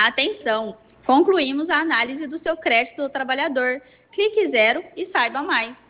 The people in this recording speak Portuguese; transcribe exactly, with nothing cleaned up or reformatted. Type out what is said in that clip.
Atenção! Concluímos a análise do seu crédito do trabalhador. Clique zero e saiba mais.